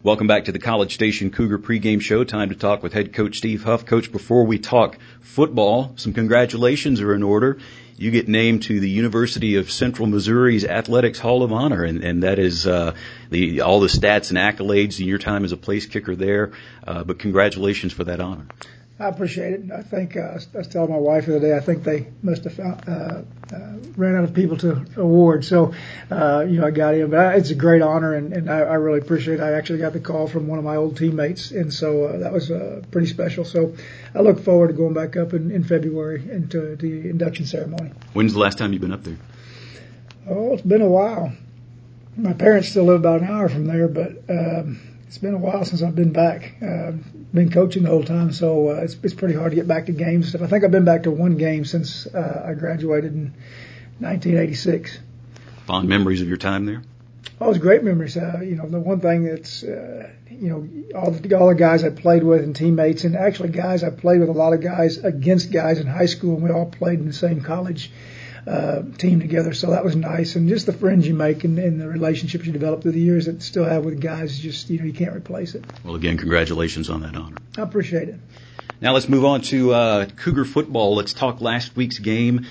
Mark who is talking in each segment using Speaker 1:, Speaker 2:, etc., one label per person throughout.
Speaker 1: Welcome back to the College Station Cougar pregame show. Time to talk with head coach Steve Huff. Coach, before we talk football, some congratulations are in order. You get named to the University of Central Missouri's Athletics Hall of Honor, and that is all the stats and accolades in your time as a place kicker there. But congratulations for that honor.
Speaker 2: I appreciate it. I think I was telling my wife the other day, I think they must have ran out of people to award. So, I got in. But it's a great honor, and I really appreciate it. I actually got the call from one of my old teammates, and so that was pretty special. So I look forward to going back up in February into the induction ceremony.
Speaker 1: When's the last time you've been up there?
Speaker 2: Oh, it's been a while. My parents still live about an hour from there, but it's been a while since I've been back. Been coaching the whole time, so it's pretty hard to get back to games and stuff. I think I've been back to one game since I graduated in 1986.
Speaker 1: Fond memories of your time there?
Speaker 2: Oh, it's great memories. The one thing that's, all the guys I played with and teammates, and actually guys I played with a lot of guys against guys in high school, and we all played in the same college team together, so that was nice. And just the friends you make and the relationships you develop through the years that you still have with guys, just you can't replace it.
Speaker 1: Well, again, congratulations on that honor.
Speaker 2: I appreciate it.
Speaker 1: Now let's move on to Cougar football. Let's talk last week's game.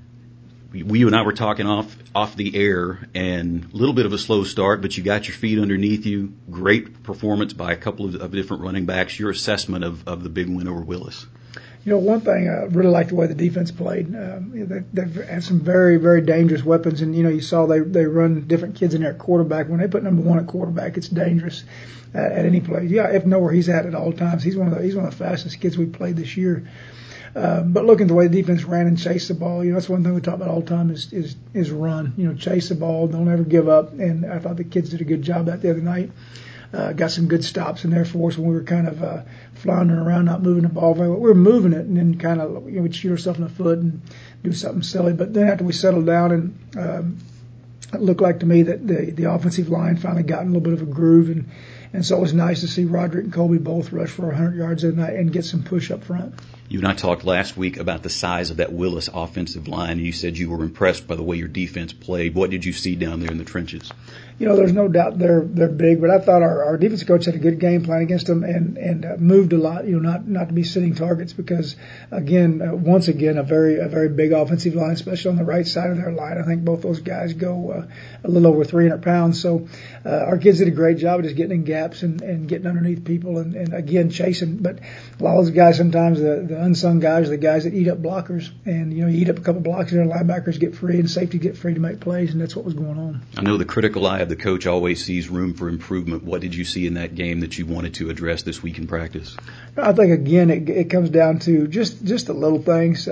Speaker 1: You and I were talking off the air, and a little bit of a slow start, but you got your feet underneath you. Great performance by a couple of different running backs. Your assessment of the big win over Willis?
Speaker 2: One thing, I really like the way the defense played. They've had some very, very dangerous weapons, and, you saw they run different kids in there at quarterback. When they put number one at quarterback, it's dangerous at any place. Yeah, if know where he's at all times. He's one of the fastest kids we played this year. But looking at the way the defense ran and chased the ball, that's one thing we talk about all the time is run. Chase the ball, don't ever give up. And I thought the kids did a good job that the other night. Got some good stops in there for us when we were kind of floundering around, not moving the ball very well. We were moving it, and then kind of we'd shoot ourselves in the foot and do something silly. But then after we settled down, and it looked like to me that the offensive line finally got in a little bit of a groove, and so it was nice to see Roderick and Colby both rush for 100 yards that night and get some push up front.
Speaker 1: You and I talked last week about the size of that Willis offensive line, and you said you were impressed by the way your defense played. What did you see down there in the trenches?
Speaker 2: There's no doubt they're big, but I thought our defensive coach had a good game plan against them and moved a lot, not to be sitting targets because, once again, a very big offensive line, especially on the right side of their line. I think both those guys go a little over 300 pounds. So our kids did a great job of just getting in gaps and getting underneath people and again, chasing. But a lot of those guys sometimes, the unsung guys are the guys that eat up blockers. And, you eat up a couple blocks and their linebackers get free and safety get free to make plays, and that's what was going on.
Speaker 1: I know the critical eye of the coach always sees room for improvement. What did you see in that game that you wanted to address this week in practice?
Speaker 2: I think, again, it comes down to just the little things.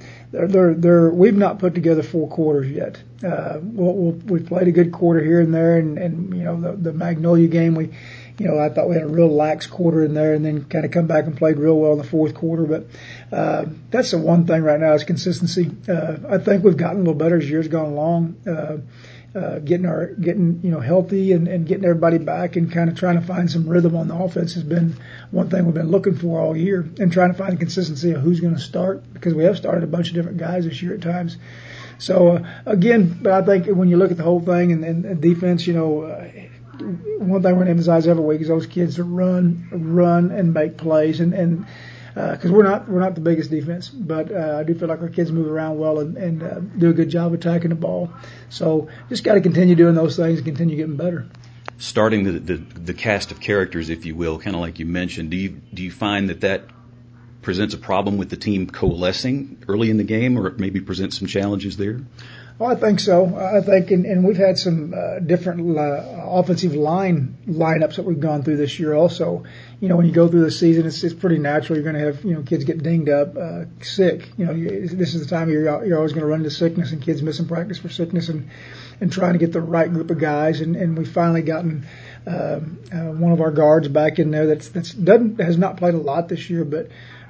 Speaker 2: We've not put together 4 quarters yet. We've played a good quarter here and there, and the Magnolia game, I thought we had a real lax quarter in there and then kind of come back and played real well in the fourth quarter. But that's the one thing right now is consistency. I think we've gotten a little better as years gone along. Getting healthy and getting everybody back and kind of trying to find some rhythm on the offense has been one thing we've been looking for all year, and trying to find a consistency of who's going to start, because we have started a bunch of different guys this year at times. So but I think when you look at the whole thing and defense, one thing we're going to emphasize every week is those kids to run and make plays, and because we're not the biggest defense, but I do feel like our kids move around well and do a good job attacking the ball. So just got to continue doing those things and continue getting better.
Speaker 1: Starting the cast of characters, if you will, kind of like you mentioned, do you find that presents a problem with the team coalescing early in the game, or it maybe presents some challenges there?
Speaker 2: Well, I think so. I think, and we've had some different offensive lineups that we've gone through this year also. When you go through the season, it's pretty natural. You're going to have, kids get dinged up, sick. This is the time of year you're always going to run into sickness and kids missing practice for sickness and trying to get the right group of guys. And we finally gotten one of our guards back in there has not played a lot this year, but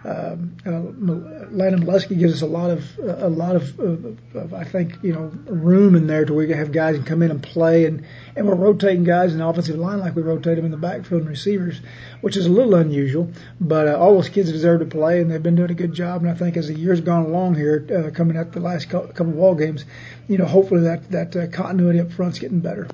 Speaker 2: Landon Lusky gives us a lot of I think room in there to where we can have guys can come in and play, and we're rotating guys in the offensive line like we rotate them in the backfield and receivers, which is a little unusual, but all those kids deserve to play, and they've been doing a good job. And I think as the year's gone along here, coming up the last couple of ball games, hopefully that continuity up front's getting better.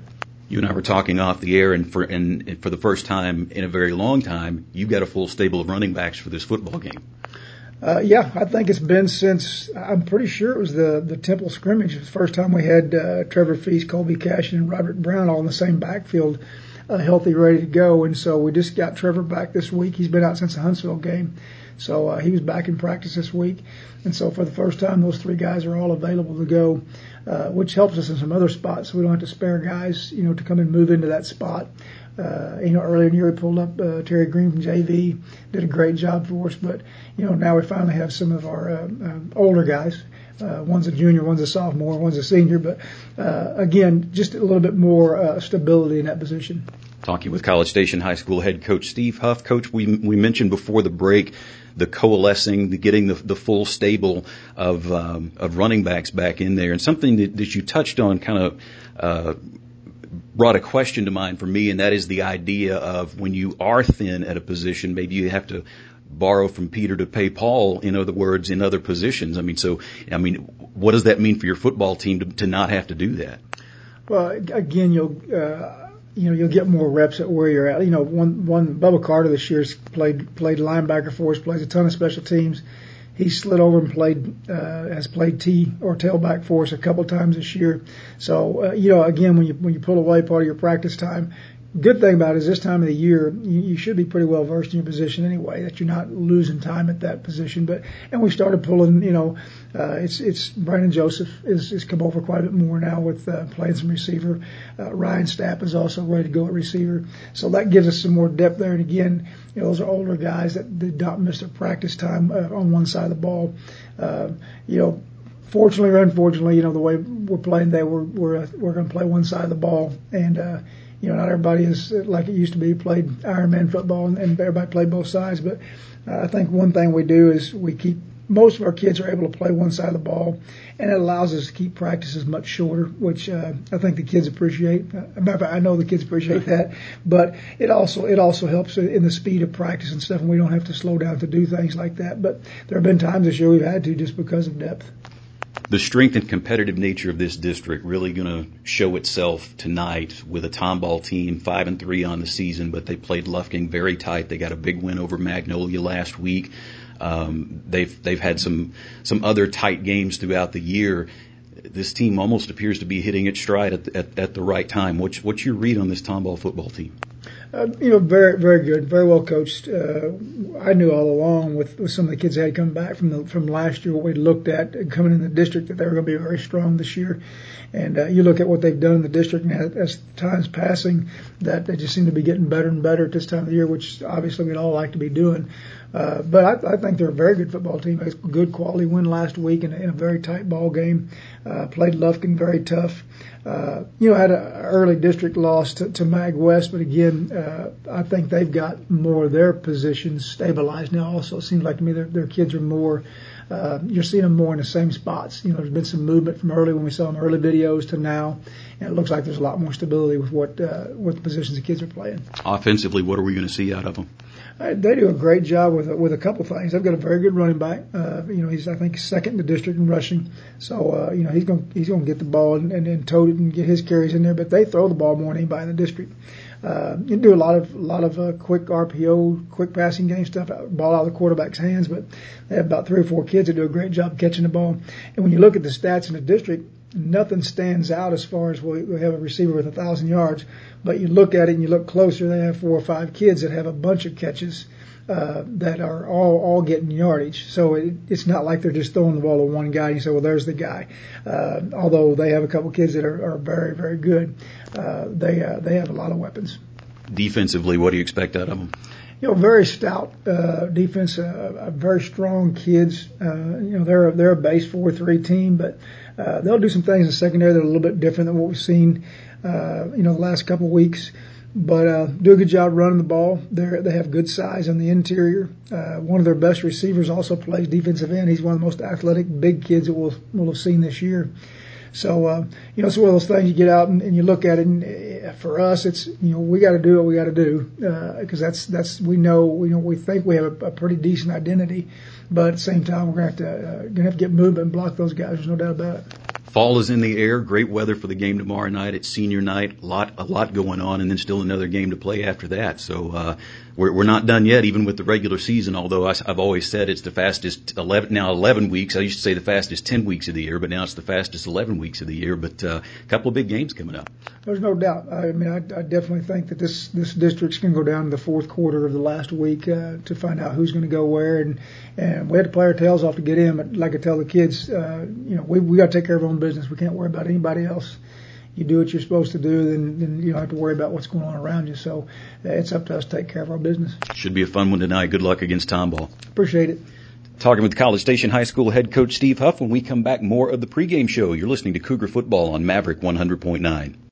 Speaker 1: You and I were talking off the air, and for the first time in a very long time, you've got a full stable of running backs for this football game.
Speaker 2: Yeah, I think it's been since, I'm pretty sure it was the Temple scrimmage. It was the first time we had Trevor Feast, Colby Cashin, and Robert Brown all in the same backfield, healthy, ready to go. And so we just got Trevor back this week. He's been out since the Huntsville game. So he was back in practice this week. And so for the first time, those three guys are all available to go, which helps us in some other spots. So we don't have to spare guys, to come and move into that spot. Earlier in the year we pulled up Terry Green from JV, did a great job for us. But, now we finally have some of our older guys. One's a junior, one's a sophomore, one's a senior. But, again, just a little bit more stability in that position.
Speaker 1: Talking with College Station High School head coach Steve Huff. Coach, we mentioned before the break the coalescing, the getting the full stable of running backs back in there, and something that you touched on kind of brought a question to mind for me, and that is the idea of when you are thin at a position, maybe you have to borrow from Peter to pay Paul, in other words, in other positions. What does that mean for your football team to not have to do that?
Speaker 2: Well, again, you'll get more reps at where you're at. One Bubba Carter this year's played linebacker for us, plays a ton of special teams. He slid over and has played T or tailback for us a couple times this year. So, again, when you pull away part of your practice time, good thing about it is this time of the year, you should be pretty well versed in your position anyway, that you're not losing time at that position. And we started pulling, it's Brandon Joseph is come over quite a bit more now with playing some receiver. Ryan Stapp is also ready to go at receiver. So that gives us some more depth there. And again, those are older guys that don't miss their practice time on one side of the ball. Fortunately or unfortunately, the way we're playing today, we're going to play one side of the ball. And, not everybody is like it used to be, played Ironman football and everybody played both sides. But I think one thing we do is we keep most of our kids are able to play one side of the ball, and it allows us to keep practices much shorter, which I think the kids appreciate. I know the kids appreciate that, but it also helps in the speed of practice and stuff, and we don't have to slow down to do things like that. But there have been times this year we've had to just because of depth.
Speaker 1: The strength and competitive nature of this district really going to show itself tonight with a Tomball team 5-3 on the season, but they played Lufkin very tight. They got a big win over Magnolia last week. They've had some other tight games throughout the year. This team almost appears to be hitting its stride at the right time. What's your read on this Tomball football team?
Speaker 2: Very, very good, very well coached. I knew all along with some of the kids that had come back from last year, what we looked at coming in the district, that they were going to be very strong this year. And you look at what they've done in the district, and as time's passing, that they just seem to be getting better and better at this time of the year, which obviously we'd all like to be doing. But I think they're a very good football team. A good quality win last week in a very tight ball game. Played Lufkin very tough. Had an early district loss to Mag West, but again, I think they've got more of their positions stabilized now. Also, it seems like to me their kids are more. You're seeing them more in the same spots. There's been some movement from early when we saw them early videos to now, and it looks like there's a lot more stability with what the positions the kids are playing.
Speaker 1: Offensively, what are we going to see out of them?
Speaker 2: They do a great job with a couple things. They've got a very good running back. He's I think second in the district in rushing. So he's going to get the ball and tote it and get his carries in there. But they throw the ball more than anybody in the district. You do a lot of quick RPO, quick passing game stuff, ball out of the quarterback's hands. But they have about 3 or 4 kids that do a great job catching the ball. And when you look at the stats in the district, nothing stands out as far as we have a receiver with 1,000 yards. But you look at it and you look closer, they have 4 or 5 kids that have a bunch of catches that are all getting yardage. So it's not like they're just throwing the ball to one guy and you say, well, there's the guy. Although they have a couple kids that are very, very good, they have a lot of weapons.
Speaker 1: Defensively, what do you expect out of them?
Speaker 2: Very stout defense, very strong kids. They're a base 4-3 team, but they'll do some things in the secondary that are a little bit different than what we've seen, the last couple of weeks. But do a good job running the ball. They have good size on the interior. One of their best receivers also plays defensive end. He's one of the most athletic big kids that we'll have seen this year. So, it's one of those things you get out and you look at it, and for us, it's, we got to do what we got to do, because that's, we think we have a pretty decent identity, but at the same time, we're going to have to get movement and block those guys. There's no doubt about it.
Speaker 1: Fall is in the air. Great weather for the game tomorrow night. It's senior night. A lot going on, and then still another game to play after that. So we're not done yet, even with the regular season. Although I've always said it's the fastest 11 weeks. I used to say the fastest 10 weeks of the year, but now it's the fastest 11 weeks of the year. But a couple of big games coming up.
Speaker 2: There's no doubt. I mean, I definitely think that this district's going to go down to the fourth quarter of the last week to find out who's going to go where, and we had to play our tails off to get in. But like I tell the kids, we got to take care of our own business. We can't worry about anybody else. You do what you're supposed to do, then you don't have to worry about what's going on around you. So it's up to us to take care of our business.
Speaker 1: Should be a fun one tonight. Good luck against Tomball.
Speaker 2: Appreciate it.
Speaker 1: Talking with College Station High School head coach Steve Huff. When we come back, more of the pregame show. You're listening to Cougar Football on Maverick 100.9.